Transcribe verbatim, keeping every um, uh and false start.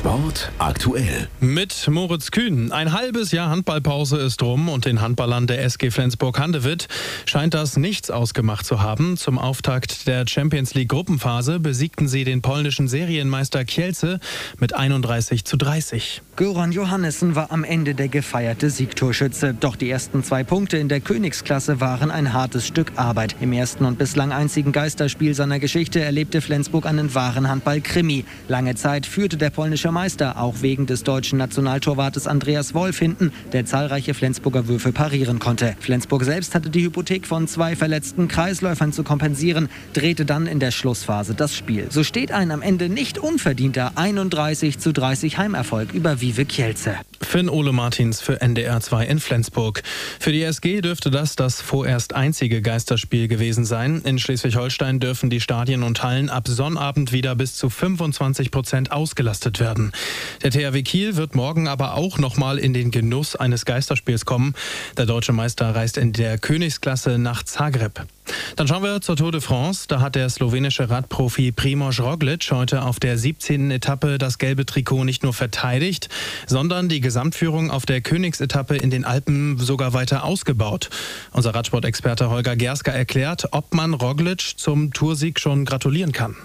Sport aktuell. Mit Moritz Kühn. Ein halbes Jahr Handballpause ist rum und den Handballern der S G Flensburg-Handewitt scheint das nichts ausgemacht zu haben. Zum Auftakt der Champions League Gruppenphase besiegten sie den polnischen Serienmeister Kielce mit einunddreißig zu dreißig. Göran Johannessen war am Ende der gefeierte Siegtorschütze. Doch die ersten zwei Punkte in der Königsklasse waren ein hartes Stück Arbeit. Im ersten und bislang einzigen Geisterspiel seiner Geschichte erlebte Flensburg einen wahren Handball-Krimi. Lange Zeit führte der polnische Meister, auch wegen des deutschen Nationaltorwartes Andreas Wolf, hinten, der zahlreiche Flensburger Würfe parieren konnte. Flensburg selbst hatte die Hypothek von zwei verletzten Kreisläufern zu kompensieren, drehte dann in der Schlussphase das Spiel. So steht ein am Ende nicht unverdienter einunddreißig zu dreißig Heimerfolg über Vive Kielce. Finn-Ole Martins für N D R zwei in Flensburg. Für die S G dürfte das das vorerst einzige Geisterspiel gewesen sein. In Schleswig-Holstein dürfen die Stadien und Hallen ab Sonnabend wieder bis zu fünfundzwanzig Prozent ausgelastet werden. Der T H W Kiel wird morgen aber auch nochmal in den Genuss eines Geisterspiels kommen. Der deutsche Meister reist in der Königsklasse nach Zagreb. Dann schauen wir zur Tour de France. Da hat der slowenische Radprofi Primož Roglič heute auf der siebzehnten Etappe das gelbe Trikot nicht nur verteidigt, sondern die Gesamtführung auf der Königsetappe in den Alpen sogar weiter ausgebaut. Unser Radsportexperte Holger Gerska erklärt, ob man Roglič zum Toursieg schon gratulieren kann.